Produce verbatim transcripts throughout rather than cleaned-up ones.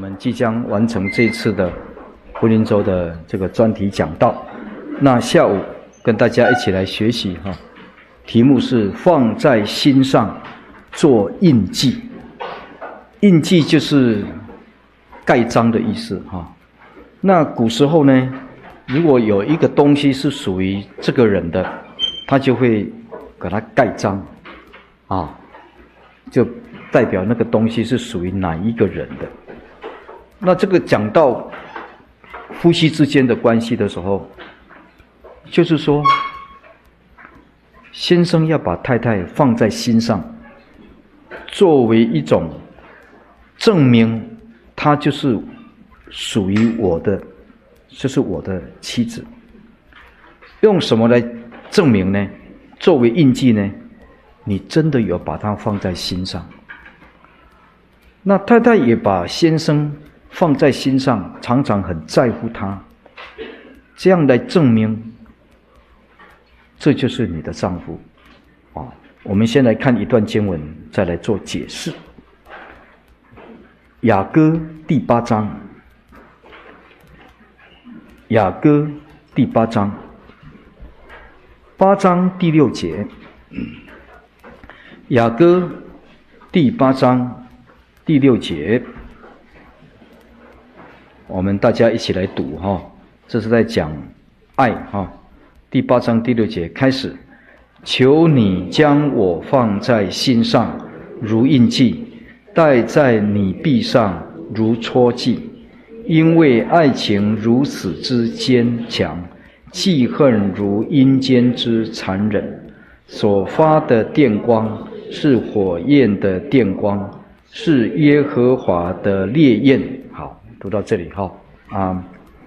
们即将完成这次的婚姻周的这个专题讲道，那下午跟大家一起来学习哈，题目是放在心上做印记。印记就是盖章的意思哈。那古时候呢，如果有一个东西是属于这个人的，他就会给他盖章啊，就代表那个东西是属于哪一个人的。那这个讲到夫妻之间的关系的时候，就是说先生要把太太放在心上，作为一种证明她就是属于我的，就是我的妻子。用什么来证明呢？作为印记呢？你真的有把她放在心上。那太太也把先生放在心上，常常很在乎他，这样来证明这就是你的丈夫啊。我们先来看一段经文，再来做解释。雅歌第八章，雅歌第八章，八章第六节。雅歌第八章第六节，我们大家一起来读哈，这是在讲爱哈。第八章第六节开始，求你将我放在心上，如印记，戴在你臂上，如戳记。因为爱情如此之坚强，记恨如阴间之残忍。所发的电光是火焰的电光，是耶和华的烈焰。好，读到这里哈啊，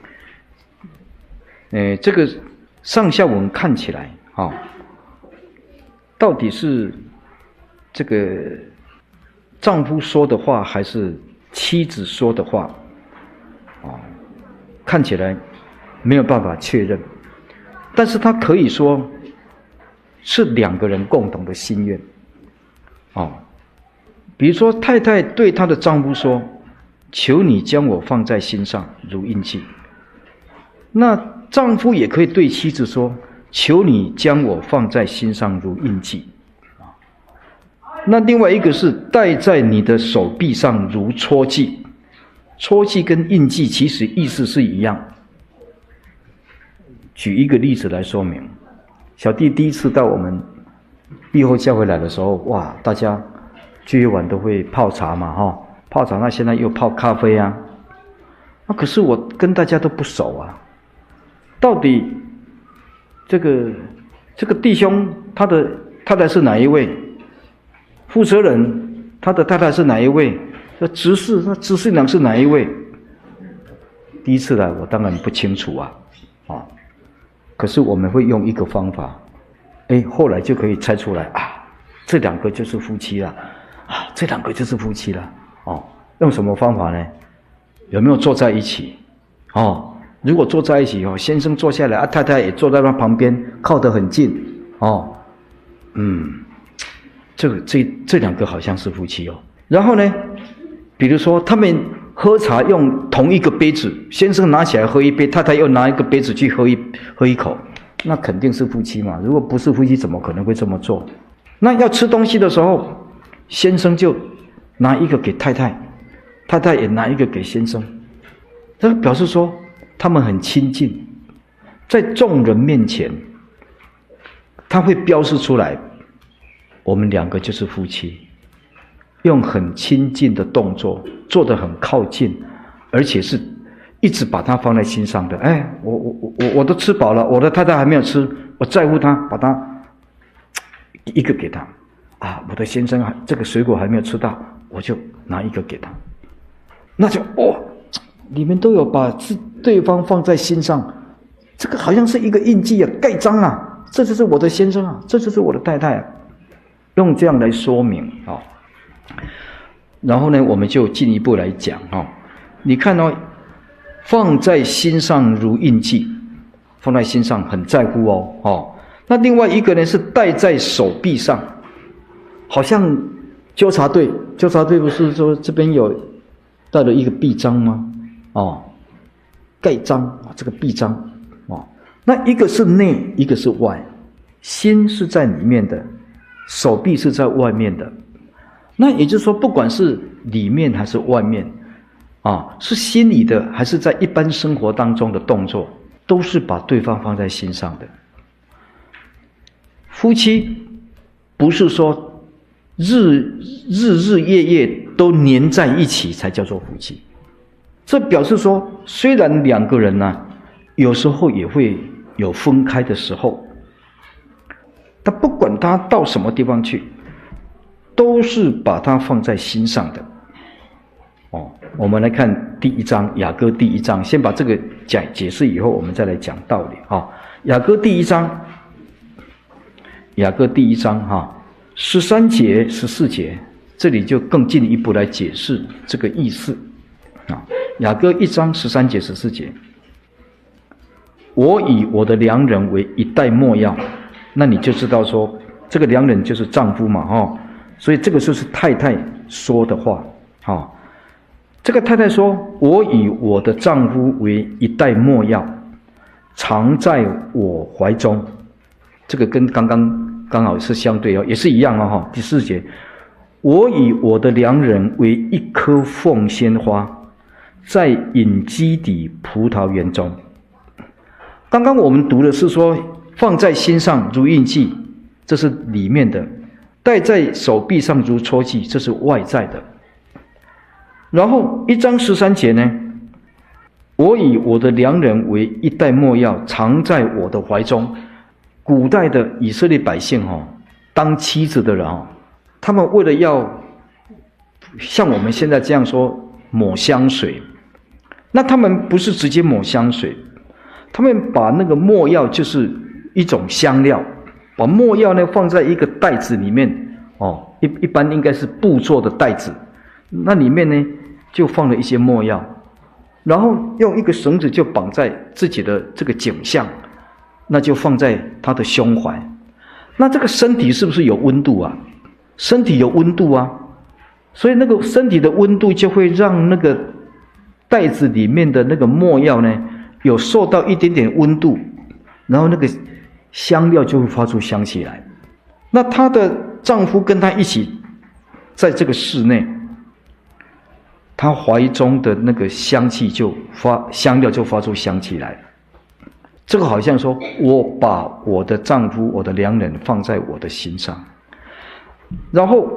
呃，这个上下文看起来哈，到底是这个丈夫说的话，还是妻子说的话？啊，看起来没有办法确认，但是他可以说是两个人共同的心愿。哦，比如说太太对她的丈夫说，求你将我放在心上，如印记。那丈夫也可以对妻子说，求你将我放在心上，如印记。那另外一个是戴在你的手臂上，如戳记。戳记跟印记其实意思是一样。举一个例子来说明。小弟第一次到我们庇后教会来的时候，哇，大家聚会完都会泡茶嘛，哈，泡茶，那现在又泡咖啡啊。啊，可是我跟大家都不熟啊，到底这个这个弟兄他的太太是哪一位？负责人他的太太是哪一位？那执事那执事长是哪一位？第一次来我当然不清楚啊，啊。可是我们会用一个方法，哎，后来就可以猜出来啊，这两个就是夫妻了，啊，这两个就是夫妻了，哦，用什么方法呢？有没有坐在一起？哦，如果坐在一起哦，先生坐下来，啊，太太也坐在他旁边，靠得很近，哦，嗯，这个这这两个好像是夫妻哦。然后呢，比如说他们喝茶用同一个杯子，先生拿起来喝一杯，太太又拿一个杯子去喝一喝一口，那肯定是夫妻嘛。如果不是夫妻，怎么可能会这么做？那要吃东西的时候，先生就拿一个给太太，太太也拿一个给先生，这表示说他们很亲近，在众人面前，他会标示出来，我们两个就是夫妻。用很亲近的动作，做得很靠近，而且是一直把它放在心上的。哎，我我我我都吃饱了，我的太太还没有吃，我在乎她，把它一个给她。啊，我的先生还这个水果还没有吃到，我就拿一个给他。那就哦，你们都有把对方放在心上，这个好像是一个印记啊，盖章啊，这就是我的先生啊，这就是我的太太啊，用这样来说明啊。哦，然后呢，我们就进一步来讲哈、哦。你看哦，放在心上如印记，放在心上很在乎哦。哦，那另外一个呢是戴在手臂上，好像纠察队，纠察队不是说这边有带了一个臂章吗？哦，盖章，这个臂章，哦，那一个是内，一个是外，心是在里面的，手臂是在外面的。那也就是说，不管是里面还是外面，啊，是心里的还是在一般生活当中的动作，都是把对方放在心上的。夫妻不是说日日日夜夜都黏在一起才叫做夫妻，这表示说，虽然两个人呢、啊，有时候也会有分开的时候，但不管他到什么地方去，都是把它放在心上的。哦，我们来看第一章，雅歌第一章，先把这个讲解释以后，我们再来讲道理啊、哦。雅歌第一章，雅歌第一章哈、哦，十三节、十四节，这里就更进一步来解释这个意思啊、哦。雅歌一章十三节、十四节，我以我的良人为一袋没药，那你就知道说，这个良人就是丈夫嘛，哦，所以这个就是太太说的话，哦。这个太太说：“我以我的丈夫为一袋没药，藏在我怀中。”这个跟刚刚刚好是相对哦，也是一样哦。哈，第四节，我以我的良人为一颗凤仙花，在隐基底葡萄园中。刚刚我们读的是说放在心上如印记，这是里面的；戴在手臂上如戳记，这是外在的。然后一章十三节呢，我以我的良人为一袋没药，藏在我的怀中。古代的以色列百姓哦，当妻子的人哦，他们为了要像我们现在这样说抹香水，那他们不是直接抹香水，他们把那个没药就是一种香料，把没药呢放在一个袋子里面哦，一一般应该是布做的袋子。那里面呢，就放了一些没药，然后用一个绳子就绑在自己的这个颈项，那就放在他的胸怀。那这个身体是不是有温度啊？身体有温度啊，所以那个身体的温度就会让那个袋子里面的那个没药呢，有受到一点点温度，然后那个香料就会发出香气来。那她的丈夫跟她一起在这个室内，她怀中的那个香气就发香料就发出香气来。这个好像说，我把我的丈夫、我的良人放在我的心上，然后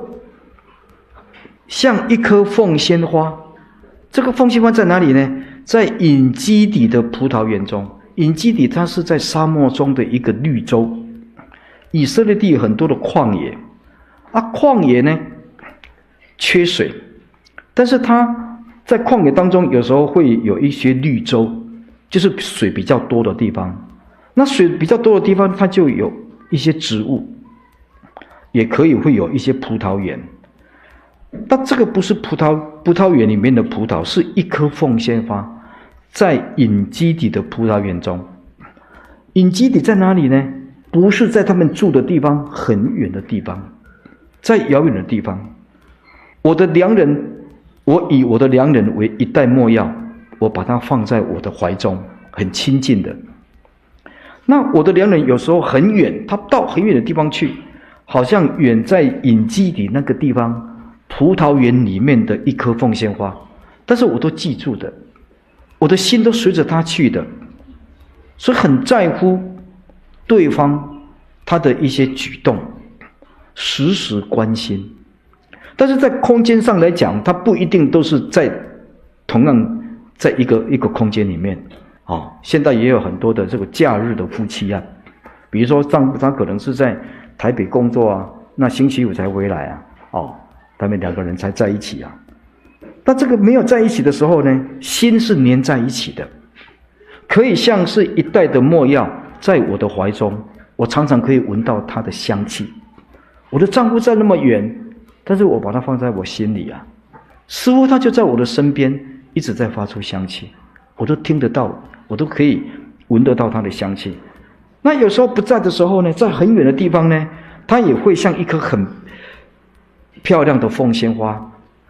像一颗凤仙花。这个凤仙花在哪里呢？在隐基底的葡萄园中。隐基底它是在沙漠中的一个绿洲。以色列地有很多的旷野啊，旷野呢缺水，但是它在旷野当中有时候会有一些绿洲，就是水比较多的地方。那水比较多的地方，它就有一些植物，也可以会有一些葡萄园。但这个不是葡萄葡萄园里面的葡萄，是一颗凤仙花，在隐基底的葡萄园中。隐基底在哪里呢？不是在他们住的地方，很远的地方，在遥远的地方。我的良人，我以我的良人为一袋没药，我把它放在我的怀中，很亲近的。那我的良人有时候很远，他到很远的地方去，好像远在隐基底那个地方，葡萄园里面的一颗凤仙花，但是我都记住的，我的心都随着他去的，所以很在乎对方他的一些举动，时时关心。但是在空间上来讲，他不一定都是在同样在一个一个空间里面。哦，现在也有很多的这个假日的夫妻啊，比如说丈夫他可能是在台北工作啊，那星期五才回来啊，哦，他们两个人才在一起啊。那这个没有在一起的时候呢，心是黏在一起的，可以像是一袋的没药在我的怀中，我常常可以闻到它的香气。我的丈夫在那么远，但是我把它放在我心里啊，似乎他就在我的身边，一直在发出香气，我都听得到，我都可以闻得到它的香气。那有时候不在的时候呢，在很远的地方呢，它也会像一颗很漂亮的凤仙花，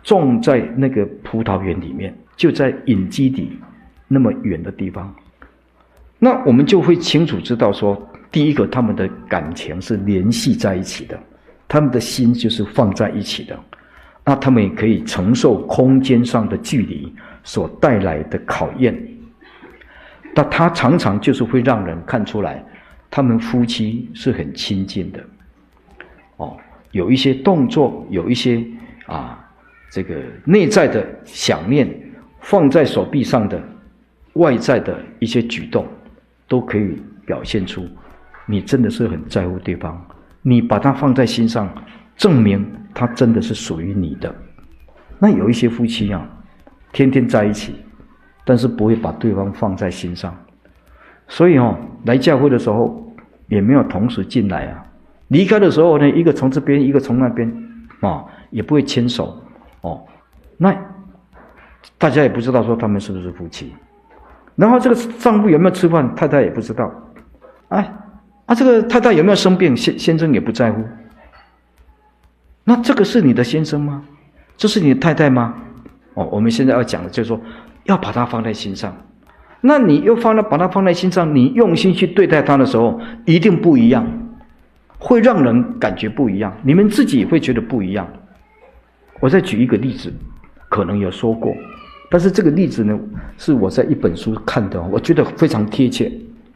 种在那个葡萄园里面，就在隐基底那么远的地方。那我们就会清楚知道说，第一个他们的感情是联系在一起的，他们的心就是放在一起的，那他们也可以承受空间上的距离所带来的考验。但他常常就是会让人看出来他们夫妻是很亲近的哦，有一些动作，有一些啊这个内在的想念放在手臂上的外在的一些举动，都可以表现出你真的是很在乎对方，你把它放在心上，证明它真的是属于你的。那有一些夫妻啊，天天在一起，但是不会把对方放在心上，所以哦，来教会的时候也没有同时进来啊，离开的时候呢，一个从这边，一个从那边啊、哦，也不会牵手哦，那大家也不知道说他们是不是夫妻。然后这个丈夫有没有吃饭，太太也不知道。哎，啊，这个太太有没有生病，先先生也不在乎。那这个是你的先生吗？这是你的太太吗？哦，我们现在要讲的就是说，要把它放在心上。那你又放了，把它放在心上，你用心去对待它的时候，一定不一样，会让人感觉不一样，你们自己也会觉得不一样。我再举一个例子，可能有说过。但是这个例子呢，是我在一本书看的，我觉得非常贴切。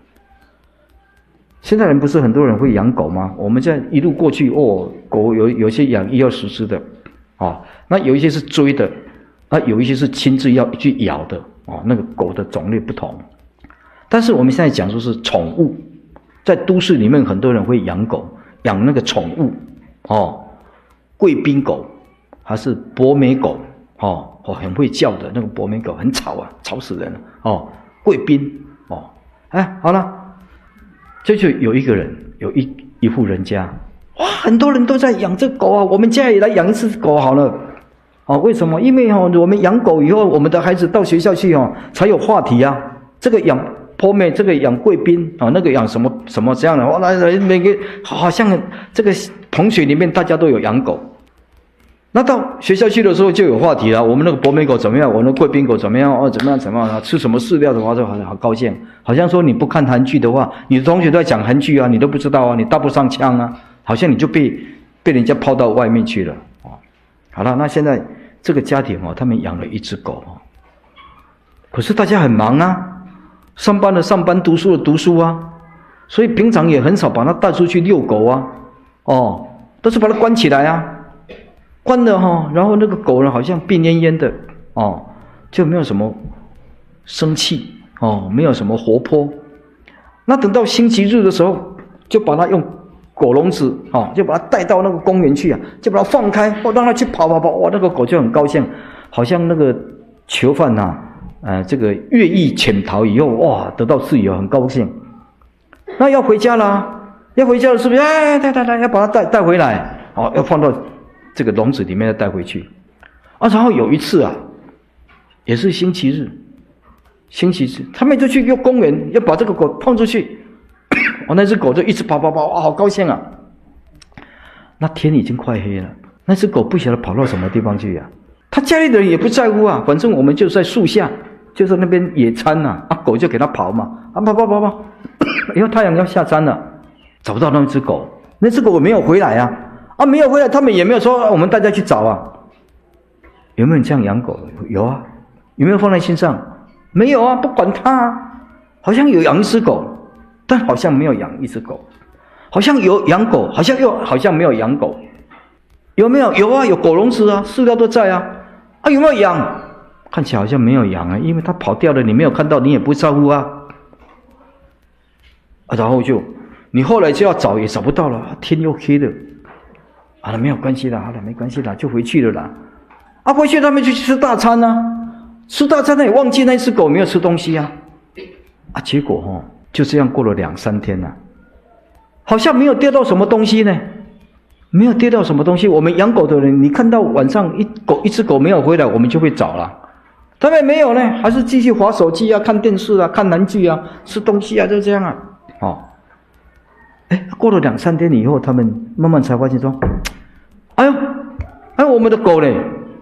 现在人不是很多人会养狗吗？我们这样一路过去，哦，狗有有些养一二十只的，哦，那有一些是追的，啊，有一些是亲自要去咬的，哦，那个狗的种类不同。但是我们现在讲说是宠物，在都市里面很多人会养狗，养那个宠物，哦，贵宾狗还是博美狗。哦哦，很会叫的那个博美狗，很吵啊，吵死人了哦。贵宾哦，哎，好了，这就有一个人，有一一户人家，哇，很多人都在养这狗啊，我们家也来养一只狗好了。哦，为什么？因为哦，我们养狗以后，我们的孩子到学校去哦，才有话题啊。这个养博美，这个养贵宾啊、哦，那个养什么什么这样的，哇，来每个好像这个同学里面大家都有养狗。那到学校去的时候就有话题了，我们那个博美狗怎么样？我那贵宾狗怎么样？哦，怎么样？怎么样？吃什么饲料的话，就好好高兴。好像说你不看韩剧的话，你的同学都在讲韩剧啊，你都不知道啊，你搭不上腔啊，好像你就被被人家抛到外面去了哦。好了，那现在这个家庭哦，他们养了一只狗哦，可是大家很忙啊，上班的上班，读书的读书啊，所以平常也很少把它带出去遛狗啊，哦，都是把它关起来啊。关了哈，然后那个狗呢，好像病恹恹的哦，就没有什么生气哦，没有什么活泼。那等到星期日的时候，就把它用狗笼子哦，就把它带到那个公园去啊，就把它放开，哦，让它去跑跑跑，哇，那个狗就很高兴，好像那个囚犯呐、啊，呃，这个越狱潜逃以后，哇，得到自由，很高兴。那要回家了，要回家了，是不是？哎，带带带，要把它带带回来，哦，要放到这个笼子里面再带回去，啊，然后有一次啊，也是星期日，星期日，他们就去又公园，要把这个狗放出去，哦，那只狗就一直跑跑跑，哇，好高兴啊！那天已经快黑了，那只狗不晓得跑到什么地方去呀、啊？他家里的人也不在乎啊，反正我们就在树下，就在那边野餐呐、啊，啊，狗就给它跑嘛，啊，跑跑跑跑，以后太阳要下山了，找不到那只狗，那只狗没有回来啊。啊，没有回来，他们也没有说、啊、我们大家去找啊。有没有人这样养狗？有啊。有没有放在心上？没有啊，不管它啊。好像有养一只狗，但好像没有养一只狗。好像有养狗，好像又好像没有养狗。有没有？有啊，有狗笼子啊，饲料都在啊。啊，有没有养？看起来好像没有养啊，因为它跑掉了，你没有看到，你也不在乎啊。啊，然后就你后来就要找，也找不到了，天又黑了。好了，没有关系了，好了，没关系了，就回去了啦。啊，回去他们就去吃大餐啊，吃大餐他也忘记那只狗没有吃东西啊。啊，结果哦，就这样过了两三天了、啊，好像没有跌到什么东西呢，没有跌到什么东西。我们养狗的人，你看到晚上一狗一只狗没有回来，我们就会找了。他们没有呢，还是继续滑手机啊，看电视啊，看韩剧啊，吃东西啊，就这样啊。哦，哎，过了两三天以后，他们慢慢才发现说。哎呦，哎，我们的狗嘞，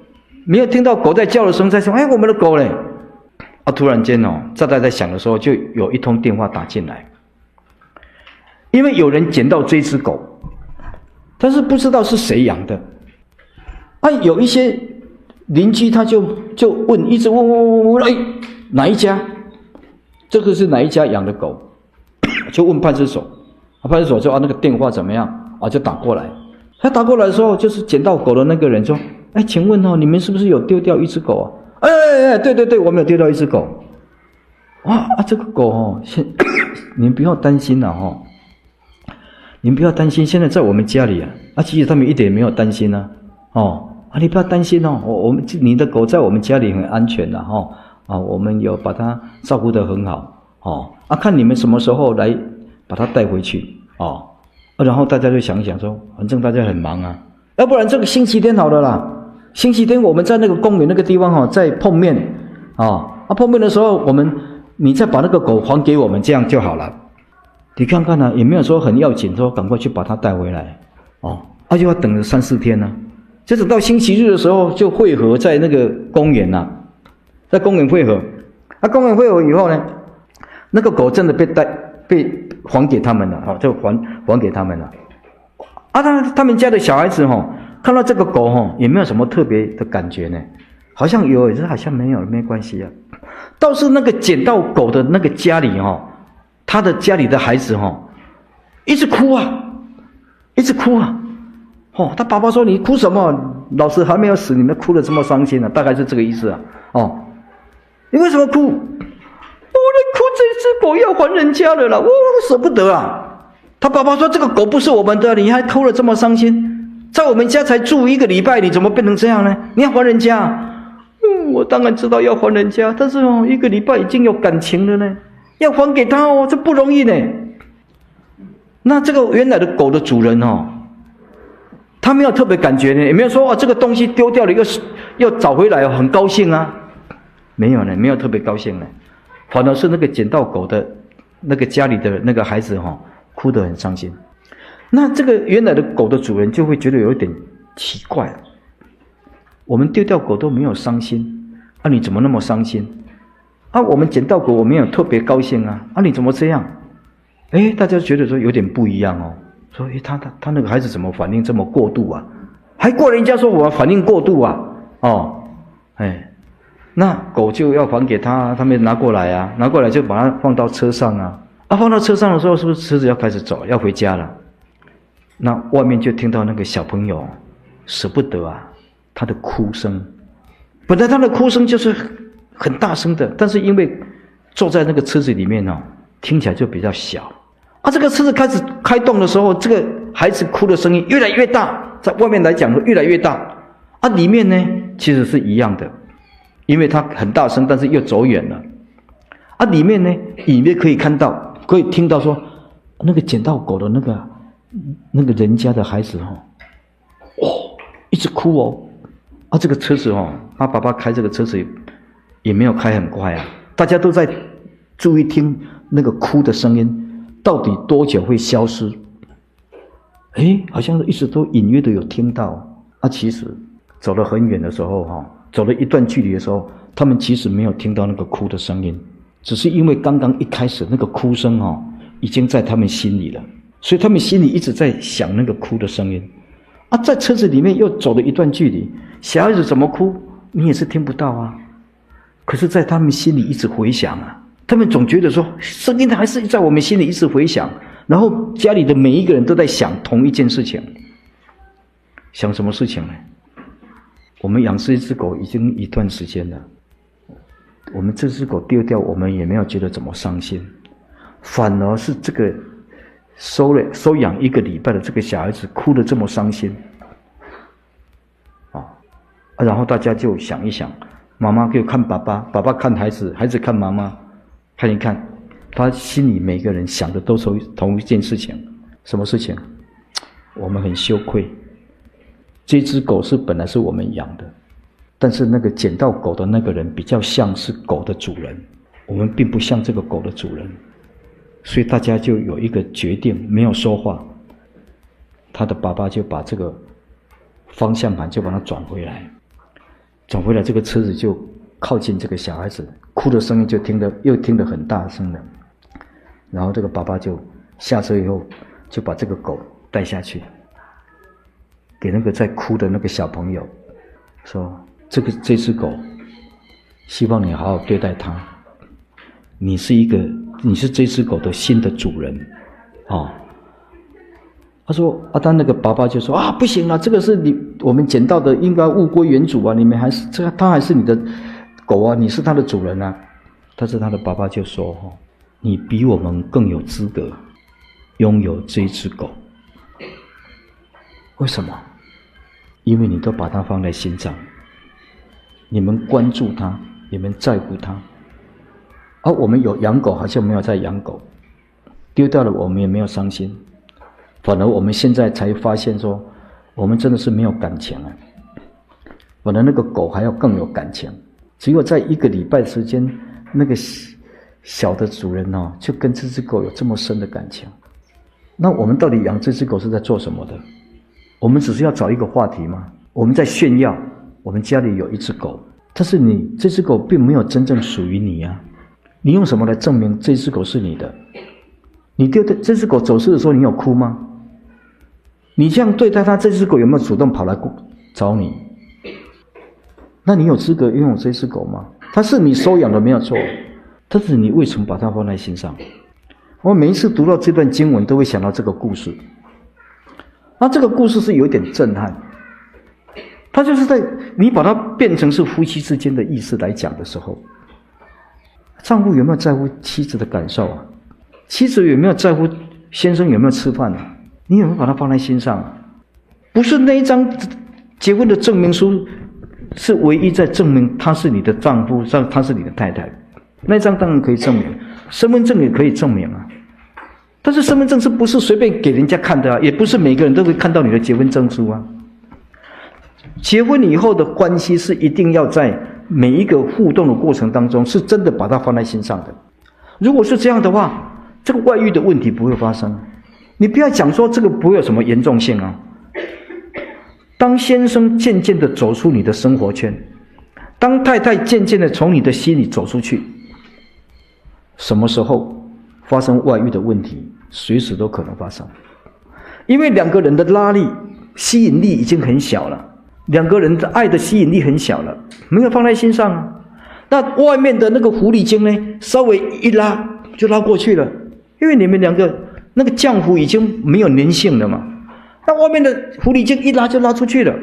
没有听到狗在叫的声，在说：“哎，我们的狗嘞！”啊，突然间哦，炸弹在响的时候，就有一通电话打进来，因为有人捡到这只狗，但是不知道是谁养的。啊，有一些邻居他就就问，一直问问问问，哎，哪一家？这个是哪一家养的狗？就问派出所，啊，派出所就啊那个电话怎么样？啊，就打过来。他打过来的时候，就是捡到狗的那个人说：“哎，请问哦，你们是不是有丢掉一只狗啊？”哎哎哎，对对对，我们有丢掉一只狗。哇啊，这个狗哦，现你们不要担心了哈，你们不要担心，现在在我们家里啊。啊，其实他们一点也没有担心呢、啊。哦啊，你不要担心哦，我我们你的狗在我们家里很安全的哈、哦。啊，我们有把它照顾得很好哦。啊，看你们什么时候来把它带回去哦。啊，然后大家就想一想说，反正大家很忙啊，要不然这个星期天好了啦。星期天我们在那个公园那个地方哈、哦，再碰面啊。啊，碰面的时候我们你再把那个狗还给我们，这样就好了。你看看呢、啊，也没有说很要紧，说赶快去把它带回来哦。啊，就要等了三四天呢、啊，就等到星期日的时候就汇合在那个公园呐、啊，在公园汇合。啊，公园汇合以后呢，那个狗真的被带被还给他们了，哦，就还还给他们了。啊，他他们家的小孩子哈、哦，看到这个狗哈、哦，也没有什么特别的感觉呢，好像有，也是好像没有，没关系啊。倒是那个捡到狗的那个家里哈、哦，他的家里的孩子哈、哦，一直哭啊，一直哭啊。哦，他爸爸说：“你哭什么？老子还没有死，你们哭得这么伤心啊？”大概是这个意思啊。哦，你为什么哭？我在哭，这只狗要还人家了啦，我舍不得啊。他爸爸说：“这个狗不是我们的，你还哭得这么伤心，在我们家才住一个礼拜，你怎么变成这样呢？你要还人家啊？”嗯，我当然知道要还人家，但是哦，一个礼拜已经有感情了呢，要还给他哦，这不容易呢。那这个原来的狗的主人哦，他没有特别感觉呢，也没有说哦，这个东西丢掉了，又又找回来，很高兴啊，没有呢，没有特别高兴呢，反而是那个捡到狗的那个家里的那个孩子哈、哦，哭得很伤心。那这个原来的狗的主人就会觉得有一点奇怪了，我们丢掉狗都没有伤心，啊，你怎么那么伤心？啊，我们捡到狗我没有特别高兴啊，啊，你怎么这样？哎，大家觉得说有点不一样哦。说，诶，他他他那个孩子怎么反应这么过度啊？还怪人家说我反应过度啊？哦，哎，那狗就要还给他，他们拿过来啊，拿过来就把它放到车上啊。啊，放到车上的时候，是不是车子要开始走，要回家了？那外面就听到那个小朋友舍不得啊，他的哭声。本来他的哭声就是很大声的，但是因为坐在那个车子里面哦，听起来就比较小。啊，这个车子开始开动的时候，这个孩子哭的声音越来越大，在外面来讲越来越大。啊，里面呢其实是一样的，因为它很大声，但是又走远了。啊，里面呢隐约可以看到，可以听到说，那个捡到狗的那个那个人家的孩子哦，哦，一直哭哦。啊，这个车子哦，他爸爸开这个车子也没有开很快啊，大家都在注意听那个哭的声音。到底多久会消失？哎，好像一直都隐约的有听到啊。其实走了很远的时候，哈，走了一段距离的时候，他们其实没有听到那个哭的声音，只是因为刚刚一开始那个哭声哦，已经在他们心里了，所以他们心里一直在想那个哭的声音。啊，在车子里面又走了一段距离，小孩子怎么哭，你也是听不到啊。可是，在他们心里一直回响啊。他们总觉得说，声音还是在我们心里一直回响，然后家里的每一个人都在想同一件事情。想什么事情呢？我们养这只狗已经一段时间了，我们这只狗丢掉，我们也没有觉得怎么伤心，反而是这个收了收养一个礼拜的这个小孩子哭得这么伤心啊！然后大家就想一想，妈妈就看爸爸，爸爸看孩子，孩子看妈妈。看一看，他心里每个人想的都是同一件事情，什么事情？我们很羞愧，这只狗是本来是我们养的，但是那个捡到狗的那个人比较像是狗的主人，我们并不像这个狗的主人，所以大家就有一个决定，没有说话。他的爸爸就把这个方向盘就把它转回来， 转回来，这个车子就靠近这个小孩子，哭的声音就听得又听得很大声了。然后这个爸爸就下车以后，就把这个狗带下去，给那个在哭的那个小朋友说：“这个这只狗，希望你好好对待它。你是一个，你是这只狗的新的主人，哦。”他说：“啊，但那个爸爸就说啊，不行了，这个是你我们捡到的，应该物归原主啊！你们还是这个，它还是你的狗啊，你是它的主人啊。”但是他的爸爸就说：“哦，你比我们更有资格拥有这只狗。为什么？因为你都把它放在心上，你们关注它，你们在乎它。而、啊、我们有养狗，好像没有在养狗，丢掉了我们也没有伤心。”反而我们现在才发现说，我们真的是没有感情啊！反而那个狗还要更有感情。只有在一个礼拜时间，那个小的主人哦，就跟这只狗有这么深的感情。那我们到底养这只狗是在做什么的？我们只是要找一个话题吗？我们在炫耀，我们家里有一只狗，但是你这只狗并没有真正属于你啊！你用什么来证明这只狗是你的？你丢的这只狗走失的时候，你有哭吗？你这样对待它，这只狗有没有主动跑来找你？那你有资格拥有这只狗吗？它是你收养的没有错，但是你为什么把它放在心上？我每一次读到这段经文，都会想到这个故事。那这个故事是有点震撼，它就是在你把它变成是夫妻之间的意思来讲的时候，丈夫有没有在乎妻子的感受啊？妻子有没有在乎先生有没有吃饭啊？你有没有把它放在心上啊？不是那一张结婚的证明书是唯一在证明他是你的丈夫，他是你的太太，那一张当然可以证明，身份证也可以证明啊。但是身份证是不是随便给人家看的啊？也不是每个人都会看到你的结婚证书啊。结婚以后的关系是一定要在每一个互动的过程当中，是真的把它放在心上的。如果是这样的话，这个外遇的问题不会发生。你不要讲说这个不会有什么严重性啊。当先生渐渐的走出你的生活圈，当太太渐渐的从你的心里走出去，什么时候发生外遇的问题，随时都可能发生。因为两个人的拉力、吸引力已经很小了，两个人的爱的吸引力很小了，没有放在心上啊。那外面的那个狐狸精呢，稍微一拉就拉过去了，因为你们两个那个浆糊已经没有粘性了嘛，那外面的狐狸精一拉就拉出去了。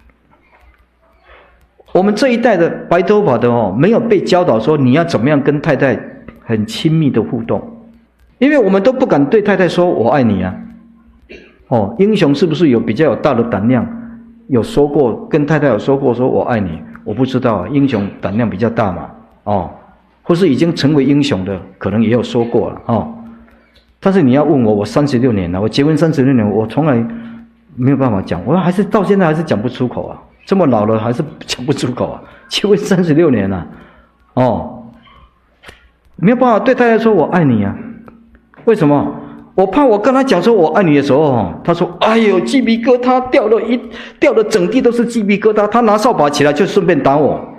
我们这一代的白头发的哦，没有被教导说你要怎么样跟太太很亲密的互动，因为我们都不敢对太太说我爱你啊。哦，英雄是不是有比较有大的胆量，有说过跟太太有说过说我爱你？我不知道啊，英雄胆量比较大嘛，哦，或是已经成为英雄的，可能也有说过了哦。但是你要问我，我三十六年了，我结婚三十六年，我从来没有办法讲，我还是到现在还是讲不出口啊，这么老了还是讲不出口啊，结婚三十六年了，哦，没有办法对太太说我爱你啊，为什么？我怕我跟他讲说我爱你的时候，他说哎呦鸡皮疙瘩掉了一掉了整地都是鸡皮疙瘩，他拿扫把起来就顺便打我，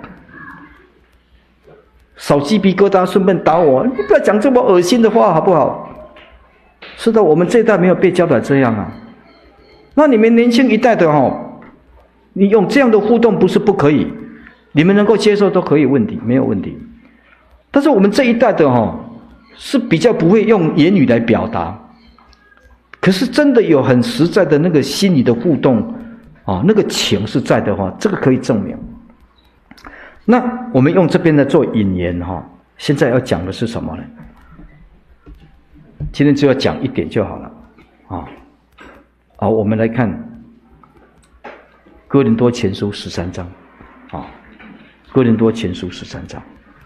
扫鸡皮疙瘩顺便打我，你不要讲这么恶心的话好不好？是的，我们这一代没有被教导这样啊。那你们年轻一代的哦，你用这样的互动不是不可以，你们能够接受都可以，问题没有问题。但是我们这一代的哦，是比较不会用言语来表达。可是真的有很实在的那个心理的互动啊，那个情是在的话，这个可以证明。那我们用这边来做引言哈，现在要讲的是什么呢？今天只要讲一点就好了啊。好，我们来看哥林多前书十三章啊，哥林多前书十三章。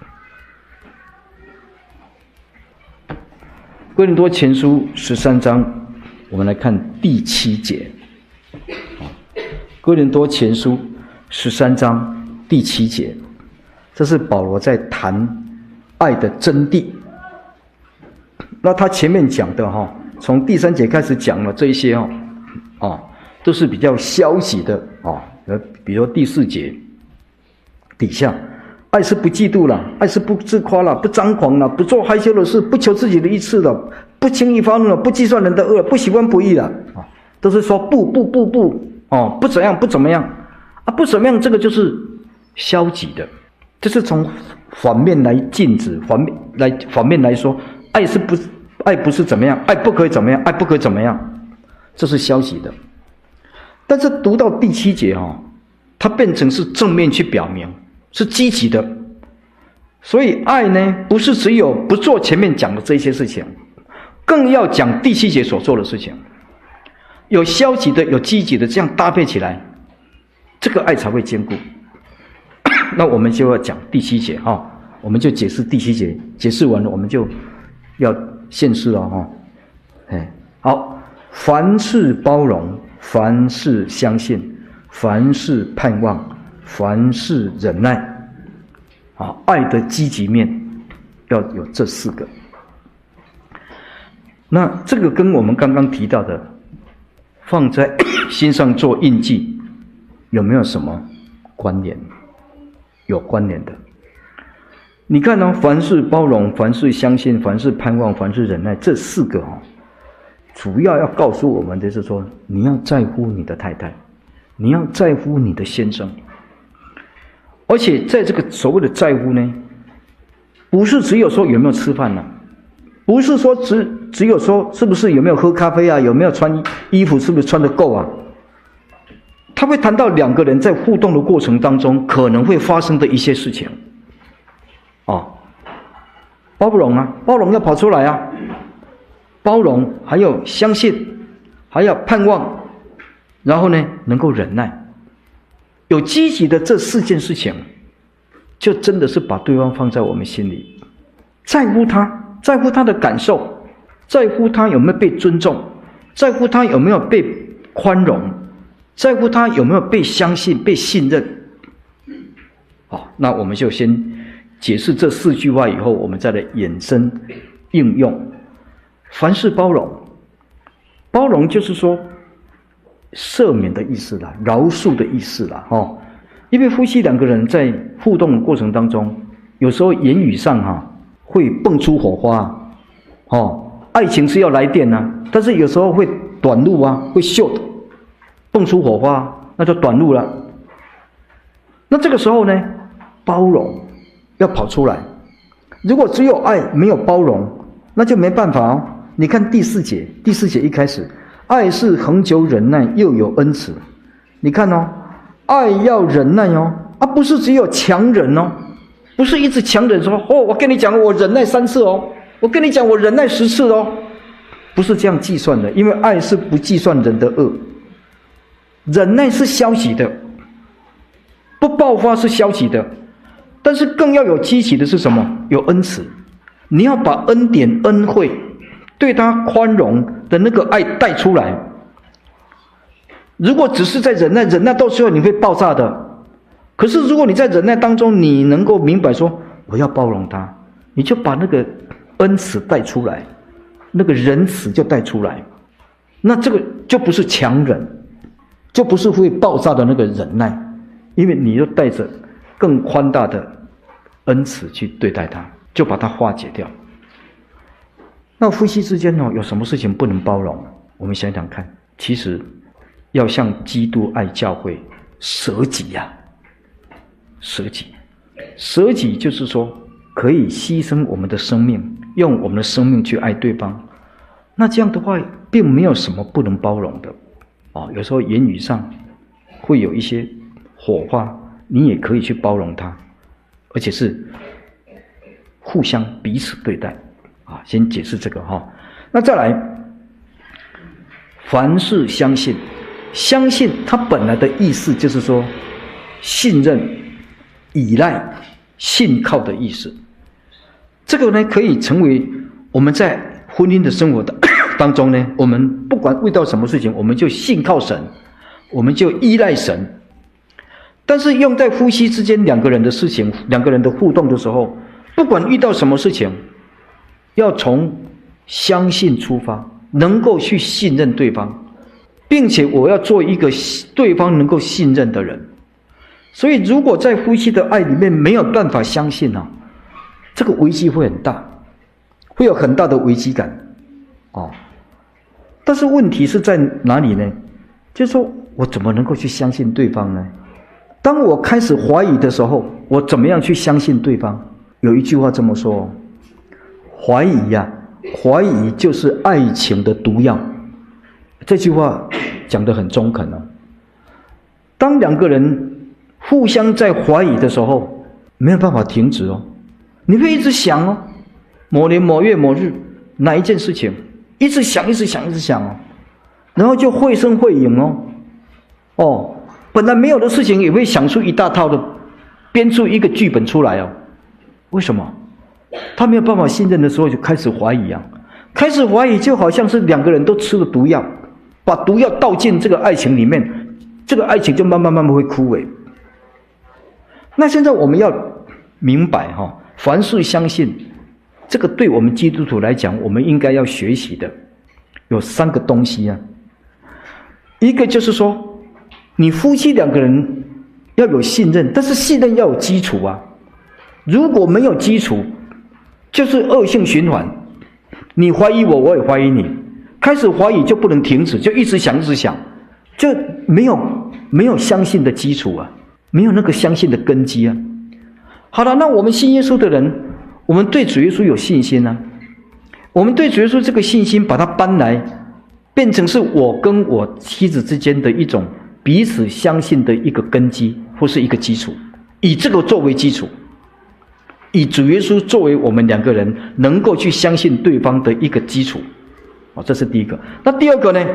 哥林多前书十三章，我们来看第七节。哥林多前书十三章第七节，这是保罗在谈爱的真谛。那他前面讲的哈，从第三节开始讲了这一些哈，啊，都是比较消极的啊。呃，比如第四节， 底下。爱是不嫉妒了，爱是不自夸了，不张狂了，不做害羞的事，不求自己的益处了，不轻易发怒了，不计算人的恶，不喜欢不义了啊，都是说不不不不哦，不怎样不怎么样啊，不怎么样，这个就是消极的，这是从反面来禁止，反面来反面来说，爱是不爱不是怎么样，爱不可以怎么样，爱不可以怎么样，这是消极的。但是读到第七节哦，它变成是正面去表明。是积极的，所以爱呢，不是只有不做前面讲的这些事情，更要讲第七节所做的事情，有消极的，有积极的，这样搭配起来，这个爱才会坚固。那我们就要讲第七节哈、哦，我们就解释第七节，解释完了，我们就要献诗了哈、哦。哎，好，凡事包容，凡事相信，凡事盼望。凡事忍耐，啊，爱的积极面要有这四个。那这个跟我们刚刚提到的放在心上做印记，有没有什么关联？有关联的。你看哦，凡事包容，凡事相信，凡事盼望，凡事忍耐，这四个哦，主要要告诉我们的是说，你要在乎你的太太，你要在乎你的先生。而且在这个所谓的在乎呢，不是只有说有没有吃饭呢、啊，不是说只只有说是不是有没有喝咖啡啊，有没有穿衣服，是不是穿得够啊？他会谈到两个人在互动的过程当中可能会发生的一些事情。哦，包容啊，包容要跑出来啊，包容还有相信，还要盼望，然后呢能够忍耐。有积极的这四件事情，就真的是把对方放在我们心里，在乎他，在乎他的感受，在乎他有没有被尊重，在乎他有没有被宽容，在乎他有没有被相信、被信任。好，那我们就先解释这四句话，以后我们再来衍生应用。凡事包容，包容就是说赦免的意思啦，饶恕的意思啦，哦，因为夫妻两个人在互动的过程当中，有时候言语上哈、啊、会蹦出火花，哦，爱情是要来电啊，但是有时候会短路啊，会秀的，蹦出火花，那就短路了。那这个时候呢，包容要跑出来。如果只有爱没有包容，那就没办法哦。你看第四节，第四节一开始。爱是恒久忍耐，又有恩慈。你看哦，爱要忍耐哦，啊，不是只有强忍哦，不是一直强忍说哦，我跟你讲，我忍耐三次哦，我跟你讲，我忍耐十次哦，不是这样计算的，因为爱是不计算人的恶，忍耐是消极的，不爆发是消极的，但是更要有积极的是什么？有恩慈，你要把恩典、恩惠。对他宽容的那个爱带出来。如果只是在忍耐，忍耐到最后你会爆炸的。可是如果你在忍耐当中，你能够明白说我要包容他，你就把那个恩慈带出来，那个仁慈就带出来。那这个就不是强忍，就不是会爆炸的那个忍耐，因为你就带着更宽大的恩慈去对待他，就把它化解掉。那夫妻之间呢，有什么事情不能包容？我们想想看，其实要像基督爱教会，舍己呀、啊，舍己，舍己就是说可以牺牲我们的生命，用我们的生命去爱对方。那这样的话，并没有什么不能包容的哦。有时候言语上会有一些火花，你也可以去包容他，而且是互相彼此对待。啊，先解释这个哈，那再来，凡事相信，相信它本来的意思就是说，信任、依赖、信靠的意思。这个呢，可以成为我们在婚姻的生活当中呢，我们不管遇到什么事情，我们就信靠神，我们就依赖神。但是用在夫妻之间两个人的事情，两个人的互动的时候，不管遇到什么事情，要从相信出发，能够去信任对方，并且我要做一个对方能够信任的人。 所以如果在夫妻的爱里面没有办法相信啊，这个危机会很大，会有很大的危机感哦。但是问题是在哪里呢？就是说我怎么能够去相信对方呢？当我开始怀疑的时候，我怎么样去相信对方？有一句话这么说，怀疑呀、啊，怀疑就是爱情的毒药。这句话讲得很中肯哦。当两个人互相在怀疑的时候，没有办法停止哦，你会一直想哦，某年某月某日哪一件事情，一直想一直想一直想哦，然后就绘声绘影哦，哦，本来没有的事情也会想出一大套的，编出一个剧本出来哦。为什么？他没有办法信任的时候就开始怀疑啊，开始怀疑就好像是两个人都吃了毒药，把毒药倒进这个爱情里面，这个爱情就慢慢慢慢会枯萎。那现在我们要明白哈，凡事相信，这个对我们基督徒来讲，我们应该要学习的有三个东西啊。一个就是说，你夫妻两个人要有信任，但是信任要有基础啊。如果没有基础，就是恶性循环。你怀疑我，我也怀疑你，开始怀疑就不能停止，就一直想一直想，就没有没有相信的基础啊。没有那个相信的根基啊。好了，那我们信耶稣的人，我们对主耶稣有信心啊。我们对主耶稣这个信心，把它搬来，变成是我跟我妻子之间的一种彼此相信的一个根基，或是一个基础。以这个作为基础，以主耶稣作为我们两个人能够去相信对方的一个基础。哦，这是第一个。那第二个呢？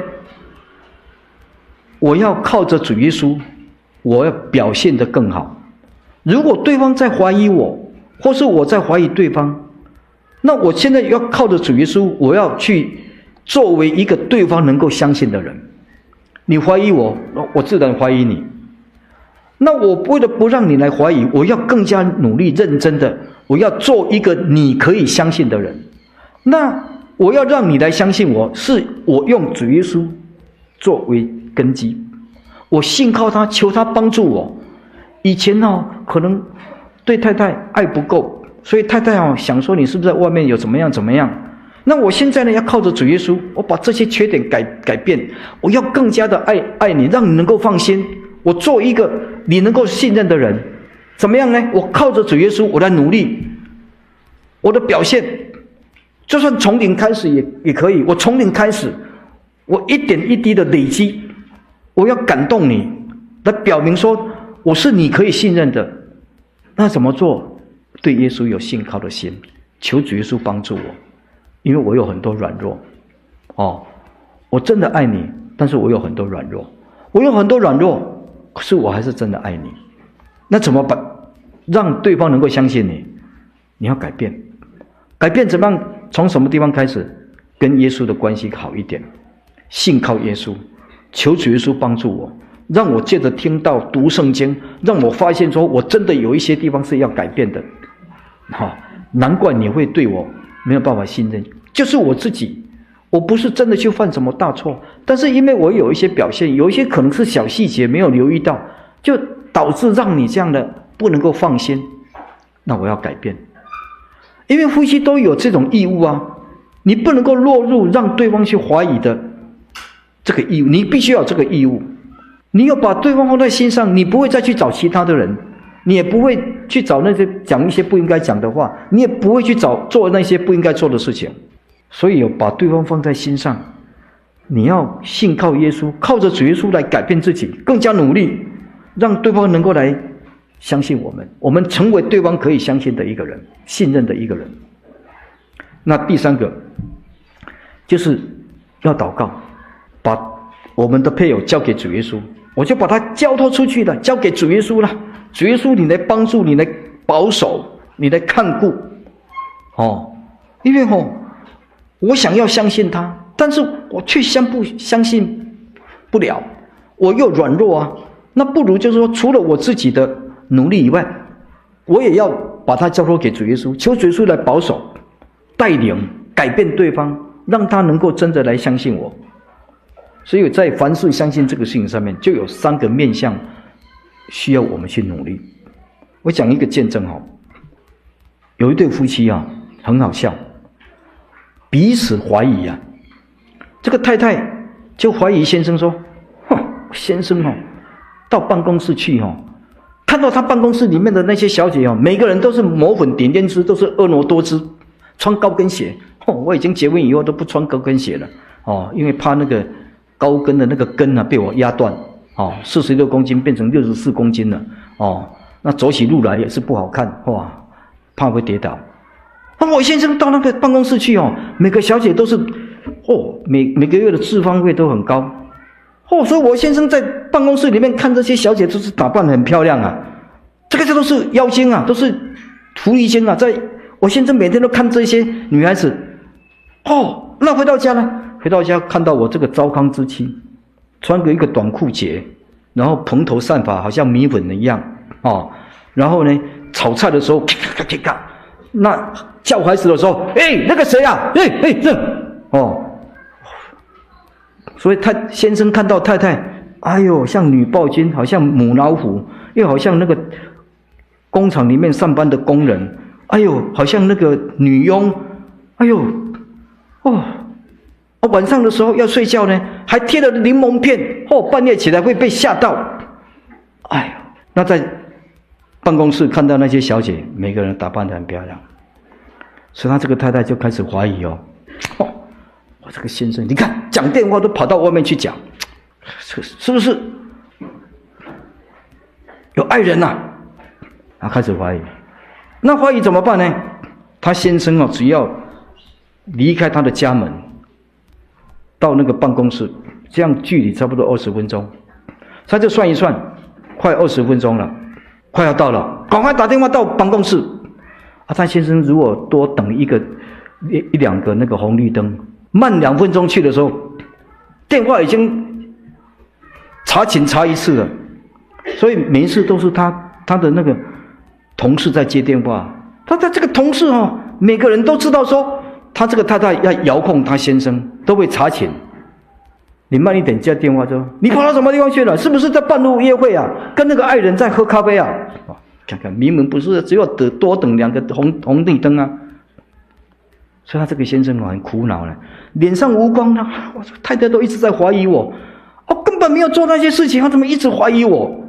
我要靠着主耶稣，我要表现得更好。如果对方在怀疑我，或是我在怀疑对方，那我现在要靠着主耶稣，我要去作为一个对方能够相信的人。你怀疑我，我自然怀疑你。那我为了不让你来怀疑，我要更加努力认真的，我要做一个你可以相信的人。那我要让你来相信我，是我用主耶稣作为根基，我信靠他，求他帮助我。以前哦，可能对太太爱不够，所以太太哦想说你是不是在外面有怎么样怎么样。那我现在呢，要靠着主耶稣，我把这些缺点改改变，我要更加的爱爱你，让你能够放心。我做一个你能够信任的人，怎么样呢？我靠着主耶稣，我来努力，我的表现，就算从零开始也也可以。我从零开始，我一点一滴的累积，我要感动你，来表明说我是你可以信任的。那怎么做？对耶稣有信靠的心，求主耶稣帮助我，因为我有很多软弱。哦，我真的爱你，但是我有很多软弱，我有很多软弱。可是我还是真的爱你，那怎么办？让对方能够相信你，你要改变。改变怎么样？从什么地方开始？跟耶稣的关系好一点，信靠耶稣，求主耶稣帮助我，让我借着听到读圣经，让我发现说我真的有一些地方是要改变的。好，难怪你会对我没有办法信任，就是我自己。我不是真的去犯什么大错，但是因为我有一些表现，有一些可能是小细节没有留意到，就导致让你这样的不能够放心。那我要改变，因为夫妻都有这种义务啊，你不能够落入让对方去怀疑的这个义务，你必须要有这个义务。你要把对方放在心上，你不会再去找其他的人，你也不会去找那些讲一些不应该讲的话，你也不会去找做那些不应该做的事情。所以有把对方放在心上，你要信靠耶稣，靠着主耶稣来改变自己，更加努力，让对方能够来相信我们，我们成为对方可以相信的一个人，信任的一个人。那第三个就是要祷告，把我们的配偶交给主耶稣，我就把他交托出去了，交给主耶稣了。主耶稣，你来帮助，你来保守，你来看顾。哦，因为哦。我想要相信他，但是我却相不相信不了，我又软弱啊。那不如就是说，除了我自己的努力以外，我也要把它交托给主耶稣，求主耶稣来保守、带领、改变对方，让他能够真的来相信我。所以在凡事相信这个事情上面，就有三个面向需要我们去努力。我讲一个见证哦，有一对夫妻啊，很好笑，彼此怀疑啊。这个太太就怀疑先生说：“哼，先生哦，到办公室去哦，看到他办公室里面的那些小姐哦，每个人都是抹粉点胭脂，都是婀娜多姿，穿高跟鞋。哦，我已经结婚以后都不穿高跟鞋了哦，因为怕那个高跟的那个跟啊被我压断哦，四十六公斤变成六十四公斤了哦，那走起路来也是不好看哇，怕会跌倒。那我先生到那个办公室去哦，每个小姐都是哦，每每个月的置放费都很高。”哦，所以我先生在办公室里面看这些小姐都是打扮得很漂亮啊，这个这都是妖精啊，都是狐狸精啊，在我先生每天都看这些女孩子。哦，那回到家呢？回到家看到我这个糟糠之妻，穿个一个短裤结，然后蓬头散发，好像米粉一样哦。然后呢，炒菜的时候，咔咔咔咔，那叫孩子的时候，哎，那个谁啊？哎哎这哦。所以他先生看到太太，哎呦，像女暴君，好像母老虎，又好像那个工厂里面上班的工人，哎呦，好像那个女佣，哎呦，哦，哦，晚上的时候要睡觉呢，还贴了柠檬片，哦，半夜起来会被吓到，哎呦，那在办公室看到那些小姐，每个人打扮得很漂亮，所以他这个太太就开始怀疑哦，哦。我这个先生，你看讲电话都跑到外面去讲，是是不是有爱人呐、啊？他开始怀疑，那怀疑怎么办呢？他先生哦，只要离开他的家门，到那个办公室，这样距离差不多二十分钟，他就算一算，快二十分钟了，快要到了，赶快打电话到办公室。啊，他先生如果多等一个一一两个那个红绿灯。慢两分钟去的时候，电话已经查寝查一次了，所以每一次都是他他的那个同事在接电话。他的这个同事哦，每个人都知道说，他这个太太要遥控他先生，都会查寝。你慢一点接电话就，你跑到什么地方去了？是不是在半路约会啊？跟那个爱人在喝咖啡啊？看看明明不是，只有等多等两个红红绿灯啊。所以他这个先生很苦恼了，脸上无光了。我说太太都一直在怀疑我，我、哦、根本没有做那些事情，他怎么一直怀疑我？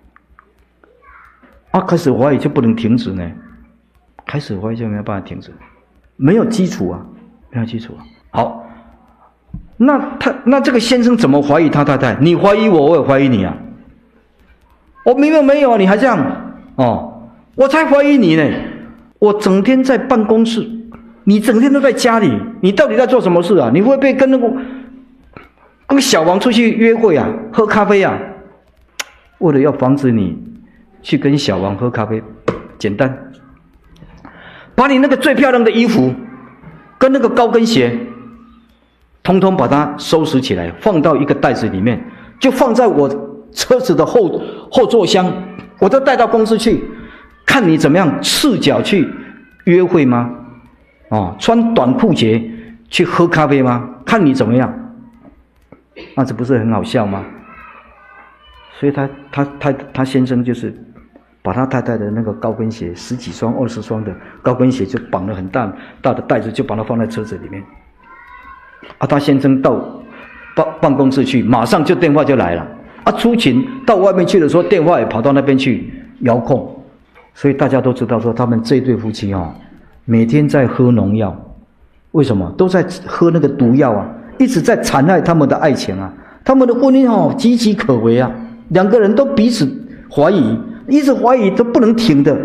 啊，开始怀疑就不能停止呢，开始怀疑就没有办法停止，没有基础啊，没有基础啊。好，那他那这个先生怎么怀疑他太太？你怀疑我，我也怀疑你啊。我明明没有啊，你还这样哦，我才怀疑你呢。我整天在办公室。你整天都在家里，你到底在做什么事啊？你会不会跟那个跟小王出去约会啊，喝咖啡啊？为了要防止你去跟小王喝咖啡，简单，把你那个最漂亮的衣服跟那个高跟鞋，通通把它收拾起来，放到一个袋子里面，就放在我车子的后后座厢，我就带到公司去，看你怎么样赤脚去约会吗？哦，穿短裤鞋去喝咖啡吗？看你怎么样，那这不是很好笑吗？所以他他他他先生就是把他太太的那个高跟鞋，十几双、二十双的高跟鞋，就绑了很大大的袋子，就把它放在车子里面。啊，他先生到办办公室去，马上就电话就来了。啊，出勤到外面去的时候，电话也跑到那边去遥控。所以大家都知道说，他们这一对夫妻哦。每天在喝农药，为什么？都在喝那个毒药啊！一直在残害他们的爱情啊！他们的婚姻哦岌岌可危啊！两个人都彼此怀疑，一直怀疑都不能停的。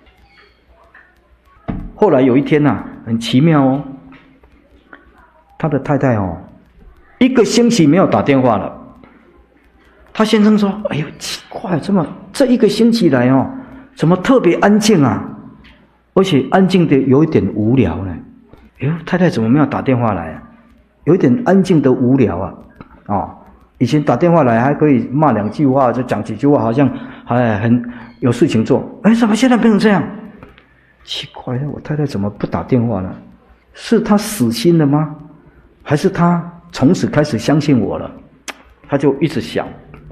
后来有一天呐、啊，很奇妙哦，他的太太哦，一个星期没有打电话了。他先生说：“哎呦，奇怪，这么这一个星期来哦，怎么特别安静啊？”而且安静的有一点无聊呢，哎呦，太太怎么没有打电话来啊？有一点安静的无聊啊，哦，以前打电话来还可以骂两句话，就讲几句话，好像还很有事情做。哎，怎么现在变成这样？奇怪了，我太太怎么不打电话呢？是她死心了吗？还是她从此开始相信我了？他就一直想，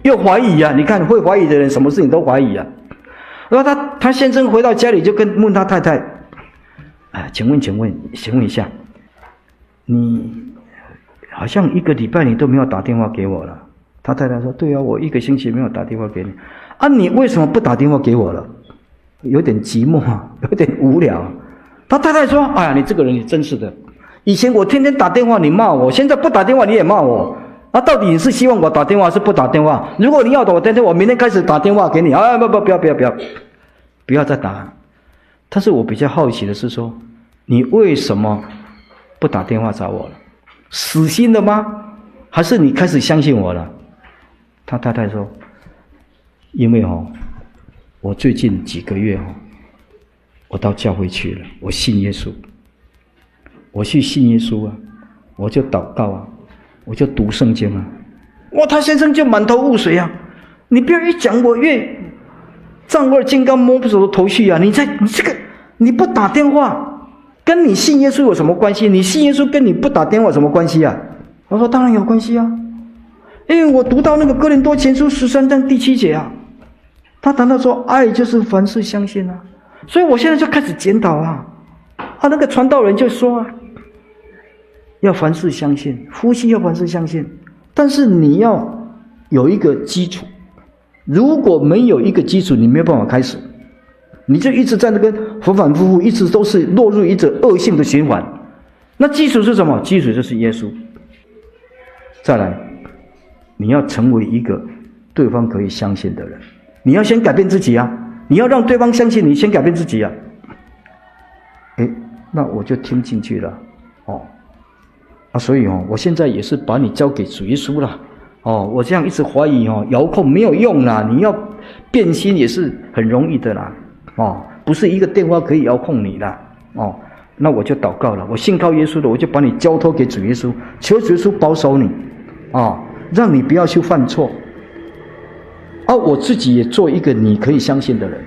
又怀疑啊！你看会怀疑的人，什么事情都怀疑啊。然后他他先生回到家里就跟问他太太：“哎，请问，请问，请问一下，你好像一个礼拜你都没有打电话给我了。”他太太说：“对啊，我一个星期没有打电话给你啊，你为什么不打电话给我了？有点寂寞，有点无聊。”他太太说：“哎呀，你这个人你真是的，以前我天天打电话你骂我，现在不打电话你也骂我。啊，到底你是希望我打电话还是不打电话？如果你要的，我天天我明天开始打电话给你啊！不不不要不要不要，不要再打。但是我比较好奇的是说，你为什么不打电话找我了？死心了吗？还是你开始相信我了？”他太太说：“因为哦，我最近几个月哦，我到教会去了，我信耶稣，我去信耶稣啊，我就祷告啊。”我就读圣经啊，哇！他先生就满头雾水啊！你不要一讲，我越丈二金刚摸不着头绪啊！你在你这个你不打电话，跟你信耶稣有什么关系？你信耶稣跟你不打电话有什么关系啊？我说当然有关系啊，因为我读到那个哥林多前书十三章第七节啊，他谈到说爱就是凡事相信啊，所以我现在就开始检讨啊，啊那个传道人就说啊。要凡事相信，夫妻要凡事相信，但是你要有一个基础。如果没有一个基础，你没有办法开始，你就一直在那个反反复复，一直都是落入一种恶性的循环。那基础是什么？基础就是耶稣。再来，你要成为一个对方可以相信的人，你要先改变自己啊！你要让对方相信你，先改变自己啊！哎，那我就听进去了，哦。啊，所以哦，我现在也是把你交给主耶稣了，哦，我这样一直怀疑哦，遥控没有用啦，你要变心也是很容易的啦，哦，不是一个电话可以遥控你的，哦，那我就祷告了，我信靠耶稣的，我就把你交托给主耶稣，求主耶稣保守你，哦，让你不要去犯错，啊，我自己也做一个你可以相信的人，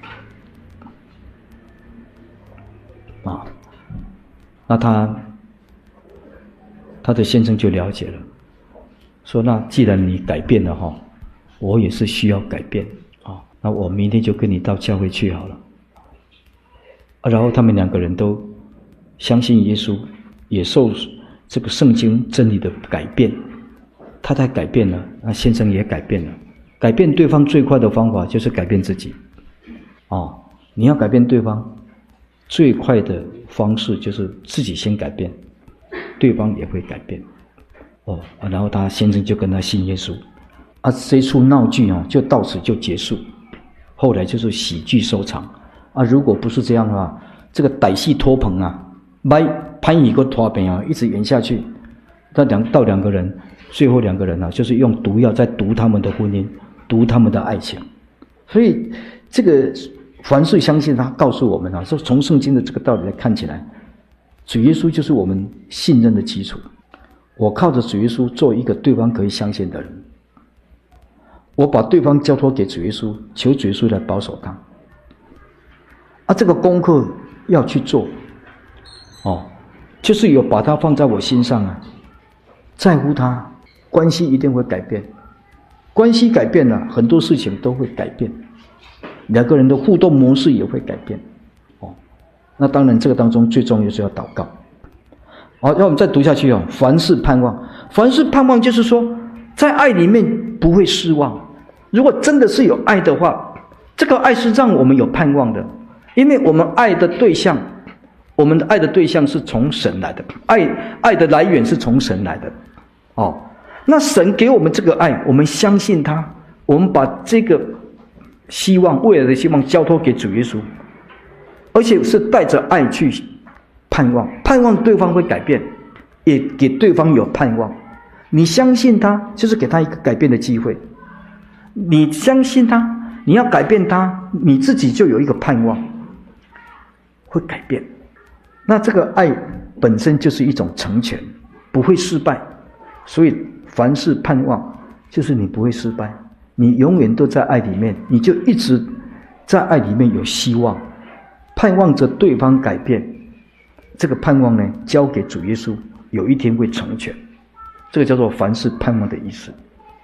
啊，那他。他的先生就了解了，说：“那既然你改变了哈，我也是需要改变啊。那我明天就跟你到教会去好了。”啊，然后他们两个人都相信耶稣，也受这个圣经真理的改变。太太改变了，那先生也改变了。改变对方最快的方法就是改变自己。哦，你要改变对方，最快的方式就是自己先改变。对方也会改变，哦，然后他先生就跟他信耶稣，啊，这出闹剧啊就到此就结束，后来就是喜剧收场，啊，如果不是这样的话，这个歹戏拖棚啊，拍攀一个拖饼啊，一直演下去，到两到两个人，最后两个人啊，就是用毒药在毒他们的婚姻，毒他们的爱情，所以这个凡事相信他告诉我们啊，说从圣经的这个道理来看起来。主耶稣就是我们信任的基础，我靠着主耶稣做一个对方可以相信的人，我把对方交托给主耶稣，求主耶稣来保守他。啊，这个功课要去做，哦，就是有把他放在我心上啊，在乎他，关系一定会改变，关系改变了，很多事情都会改变，两个人的互动模式也会改变。那当然，这个当中最重要就是要祷告。好，让我们再读下去哦。凡事盼望，凡事盼望就是说，在爱里面不会失望。如果真的是有爱的话，这个爱是让我们有盼望的，因为我们爱的对象，我们的爱的对象是从神来的，爱爱的来源是从神来的。哦，那神给我们这个爱，我们相信他，我们把这个希望、未来的希望交托给主耶稣。而且是带着爱去盼望，盼望对方会改变，也给对方有盼望。你相信他，就是给他一个改变的机会。你相信他，你要改变他，你自己就有一个盼望，会改变。那这个爱本身就是一种成全，不会失败。所以凡事盼望，就是你不会失败，你永远都在爱里面，你就一直在爱里面有希望。盼望着对方改变，这个盼望呢，交给主耶稣，有一天会成全。这个叫做凡事盼望的意思。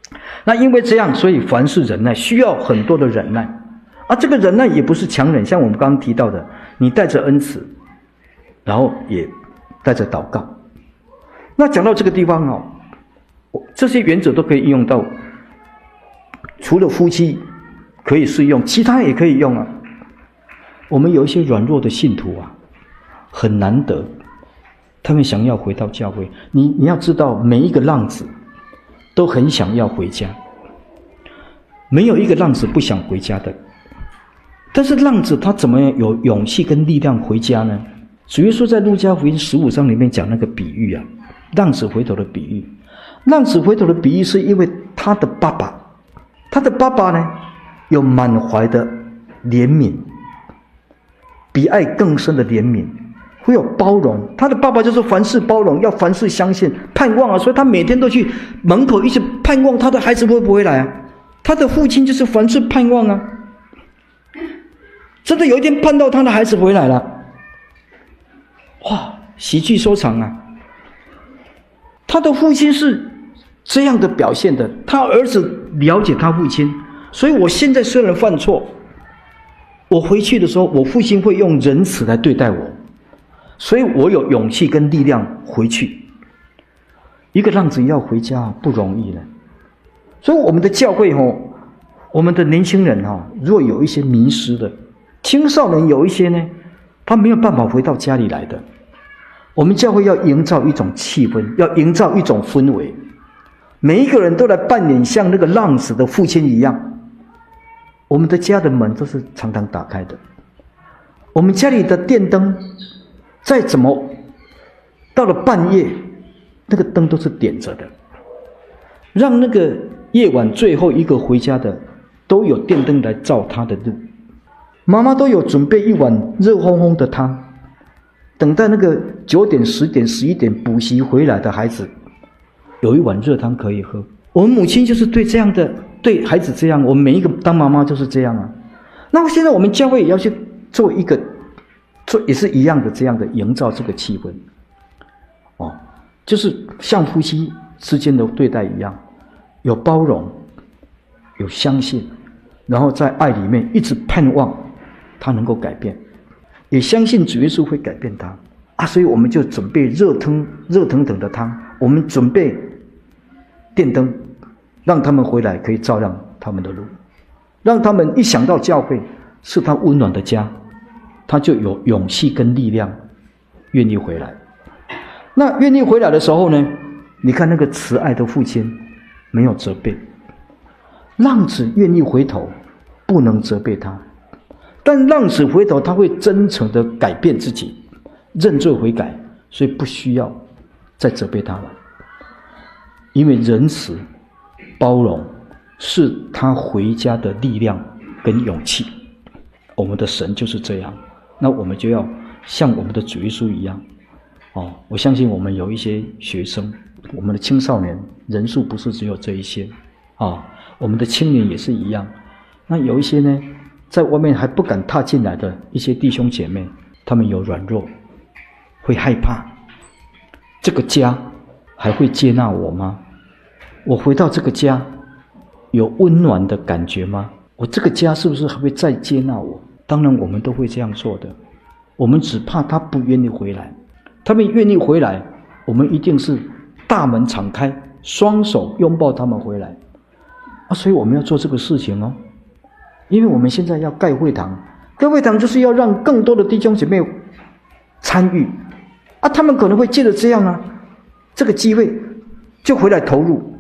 那因为这样，所以凡事忍耐，需要很多的忍耐。啊，这个忍耐也不是强忍，像我们刚刚提到的，你带着恩慈，然后也带着祷告。那讲到这个地方哦，这些原则都可以应用到，除了夫妻可以适用，其他也可以用啊。我们有一些软弱的信徒啊，很难得，他们想要回到教会。你你要知道，每一个浪子都很想要回家，没有一个浪子不想回家的。但是浪子他怎么样有勇气跟力量回家呢？主耶稣在路加福音十五章里面讲那个比喻啊，浪子回头的比喻。浪子回头的比喻是因为他的爸爸，他的爸爸呢有满怀的怜悯，比爱更深的怜悯，会有包容。他的爸爸就是凡事包容，要凡事相信，盼望啊，所以他每天都去门口一直盼望他的孩子会不会来啊。他的父亲就是凡事盼望啊，真的有一天盼到他的孩子回来了，哇，喜剧收场啊！他的父亲是这样的表现的，他儿子了解他父亲，所以我现在虽然犯错，我回去的时候，我父亲会用仁慈来对待我，所以我有勇气跟力量回去。一个浪子要回家不容易了，所以我们的教会哦，我们的年轻人哈，若有一些迷失的，青少年有一些呢，他没有办法回到家里来的。我们教会要营造一种气氛，要营造一种氛围，每一个人都来扮演像那个浪子的父亲一样。我们的家的门都是常常打开的，我们家里的电灯再怎么到了半夜，那个灯都是点着的，让那个夜晚最后一个回家的都有电灯来照他的路。妈妈都有准备一碗热烘烘的汤，等待那个九点、十点、十一点补习回来的孩子有一碗热汤可以喝。我们母亲就是对这样的对孩子这样，我们每一个当妈妈就是这样啊。那么现在我们教会也要去做一个，做也是一样的这样的营造这个气氛，哦，就是像夫妻之间的对待一样，有包容，有相信，然后在爱里面一直盼望他能够改变，也相信主耶稣会改变他啊。所以我们就准备热腾热腾腾的汤，我们准备电灯，让他们回来可以照亮他们的路，让他们一想到教会是他温暖的家，他就有勇气跟力量愿意回来。那愿意回来的时候呢，你看那个慈爱的父亲没有责备，浪子愿意回头不能责备他，但浪子回头他会真诚的改变自己，认罪悔改，所以不需要再责备他了。因为仁慈包容是他回家的力量跟勇气。我们的神就是这样，那我们就要像我们的主耶稣一样哦。我相信我们有一些学生，我们的青少年人数不是只有这一些啊、哦，我们的青年也是一样。那有一些呢，在外面还不敢踏进来的一些弟兄姐妹，他们有软弱，会害怕，这个家还会接纳我吗？我回到这个家有温暖的感觉吗？我这个家是不是还会再接纳我？当然我们都会这样做的，我们只怕他不愿意回来。他们愿意回来，我们一定是大门敞开，双手拥抱他们回来啊！所以我们要做这个事情哦，因为我们现在要盖会堂，盖会堂就是要让更多的弟兄姐妹参与啊，他们可能会借着这样啊，这个机会就回来投入。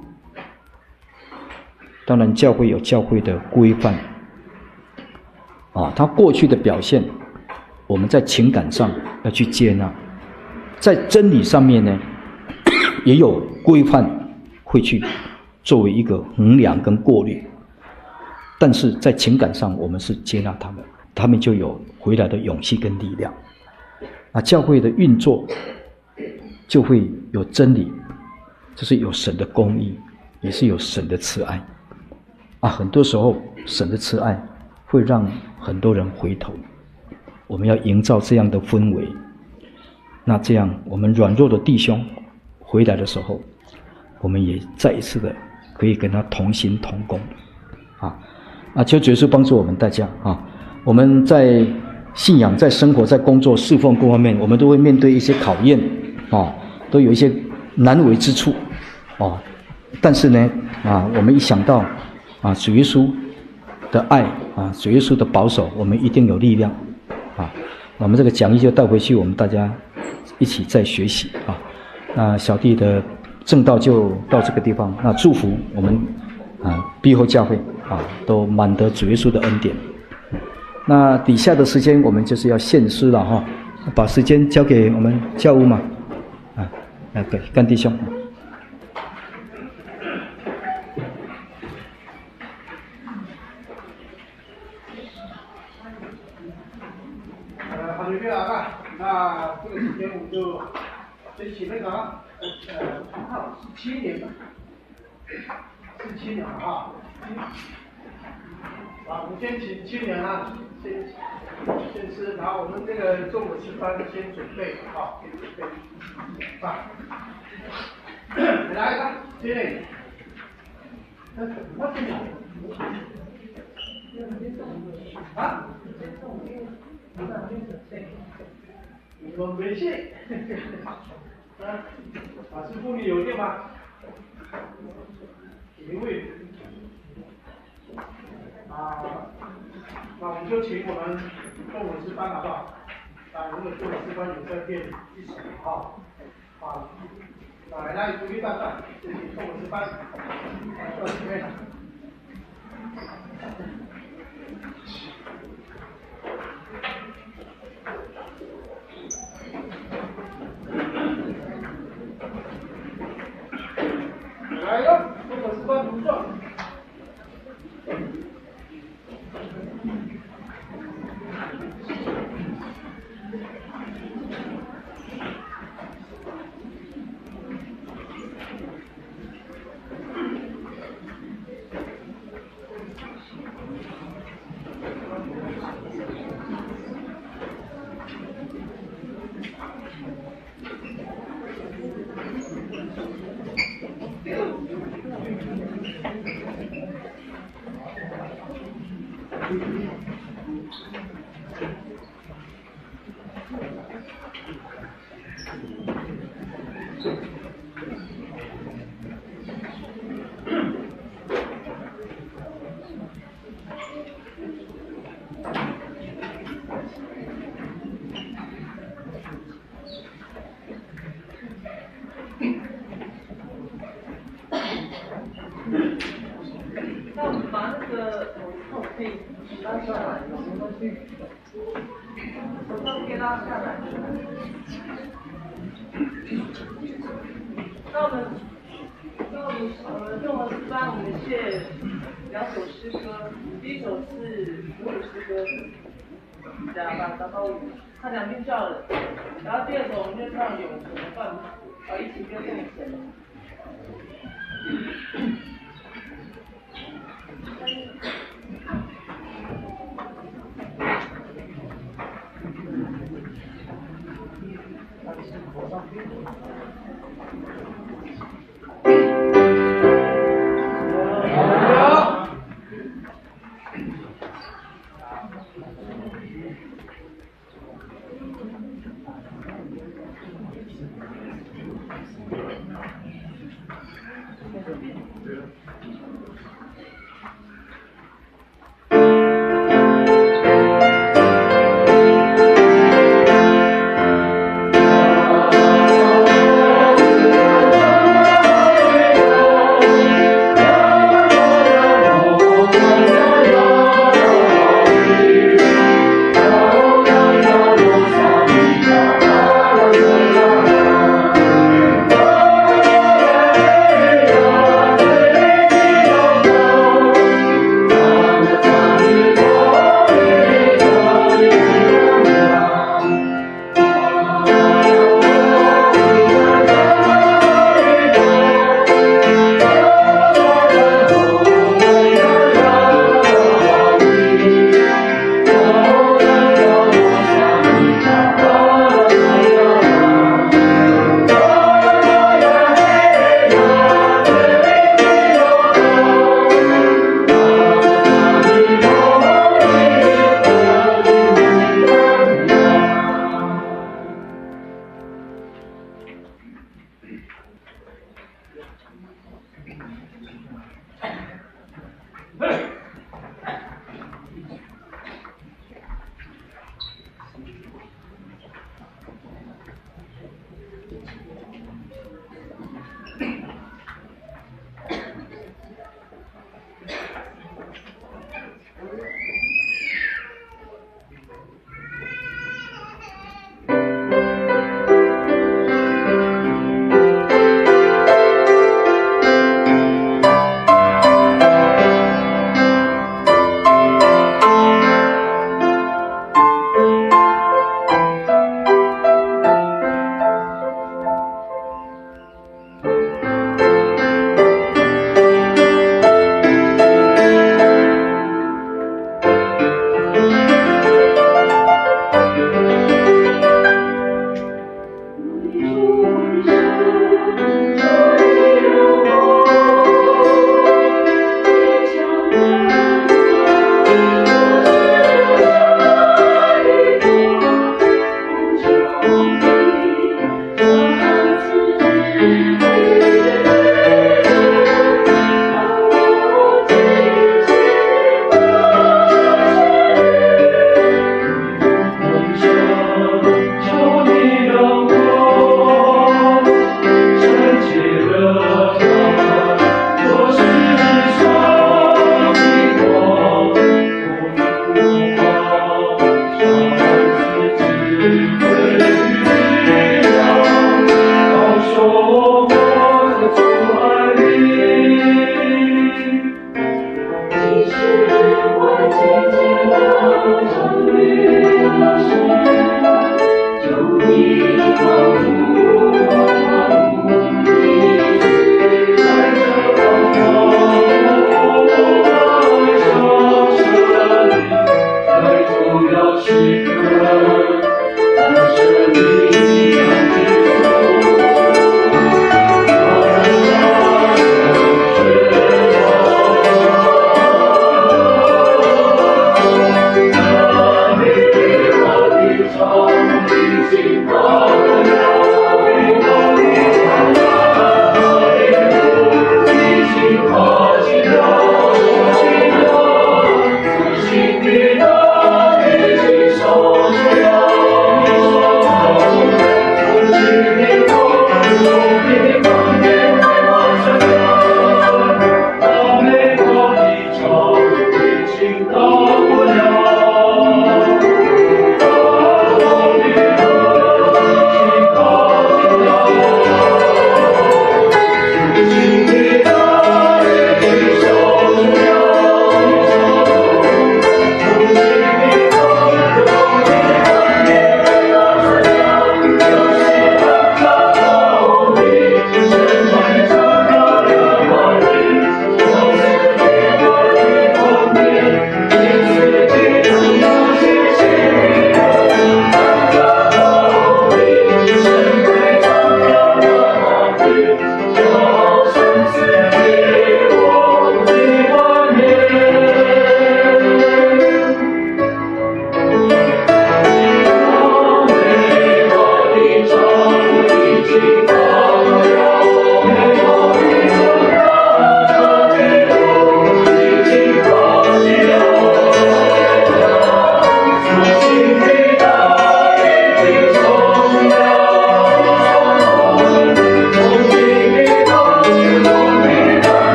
当然教会有教会的规范啊，他过去的表现我们在情感上要去接纳，在真理上面呢也有规范会去作为一个衡量跟过滤，但是在情感上我们是接纳他们，他们就有回来的勇气跟力量啊。教会的运作就会有真理，就是有神的公义，也是有神的慈爱啊。很多时候神的慈爱会让很多人回头，我们要营造这样的氛围。那这样我们软弱的弟兄回来的时候，我们也再一次的可以跟他同心同工，啊啊！求主耶稣帮助我们大家啊！我们在信仰、在生活、在工作、侍奉各方面，我们都会面对一些考验，啊，都有一些难为之处，哦。但是呢，啊，我们一想到啊主耶稣的爱啊，主耶稣的保守，我们一定有力量，啊。我们这个讲义就带回去，我们大家一起再学习啊。那小弟的正道就到这个地方，那祝福我们啊庇后教会啊都满得主耶稣的恩典。那底下的时间我们就是要献诗了哈，把时间交给我们教务嘛，啊，来给干弟兄。 呃，好的，啊，那这个时间我们就先请那个啊，呃，看十七年吧，十七年啊，啊，我们先请青年啊，先先吃，然后我们这个中午吃饭先准备啊，先准备饭。来一个，青年，我请你啊。我没信，啊，啊，师傅你有电吗？一位，啊，那我们就请我们中午师班好不好？啊，如果中午师班有在店一起啊，啊，来来注意大家，这是中午师班，来到前面。来哟，中午师班不错。 那我们把那个手可以拉下来，手套可以拉下来。那我们，那我们呃，中文师班我们写两首诗歌，第一首是母语诗歌，两把糟糕舞，它两边叫人，然后第二首我们就唱永恒的伴侣，啊，一起跟共神。 Hallelujah.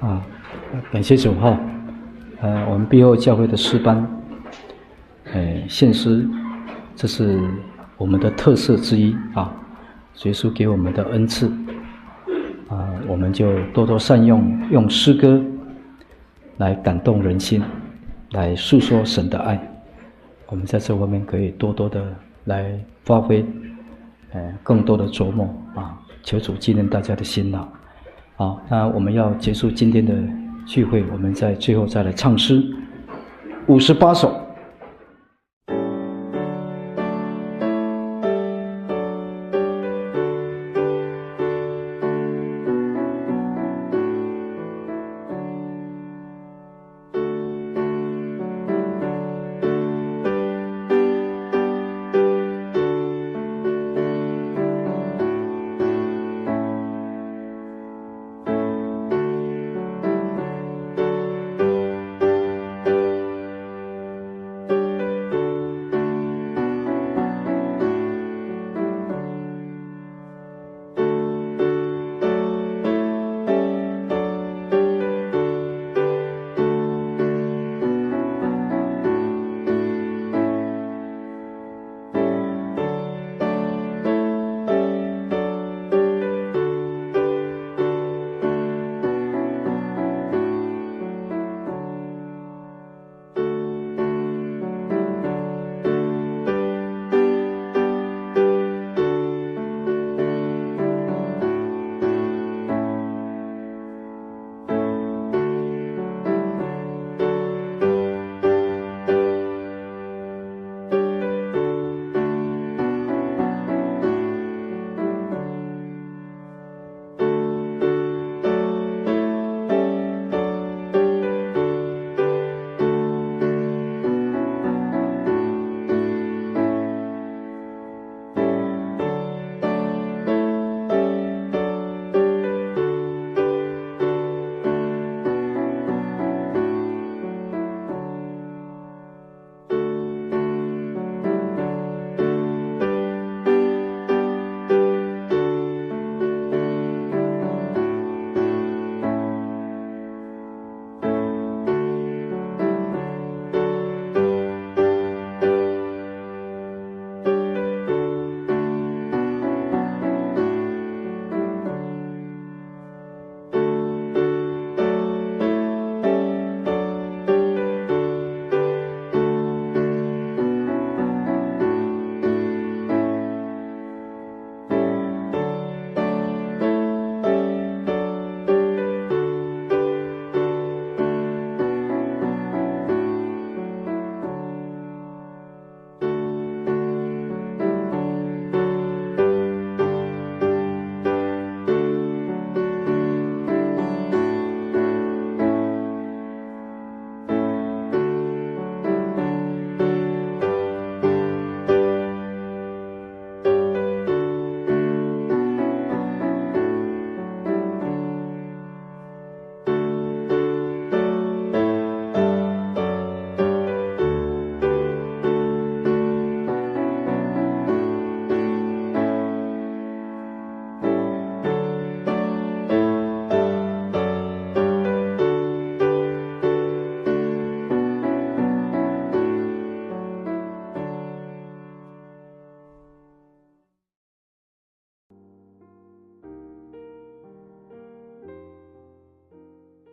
啊，感谢主哈。呃，我们庇后教会的诗班，呃，献诗，这是我们的特色之一啊。耶稣给我们的恩赐啊，我们就多多善用，用诗歌来感动人心，来诉说神的爱。我们在这方面可以多多的来发挥，呃，更多的琢磨啊，求主纪念大家的辛劳。好，那我们要结束今天的聚会，我们在最后再来唱诗五十八首。